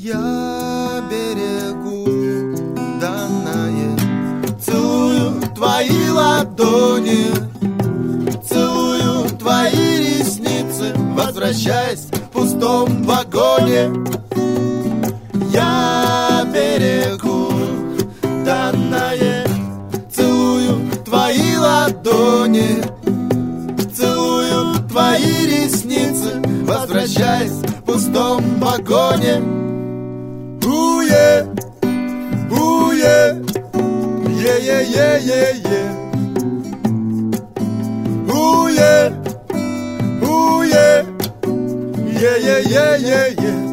Я берегу данное, целую твои ладони, целую твои ресницы, возвращаясь в пустом вагоне. Я берегу данное, целую твои ладони, целую твои ресницы, возвращаясь в пустом вагоне. Уе, уе, е-е-е-е-е. Уе, уе, е-е-е-е-е.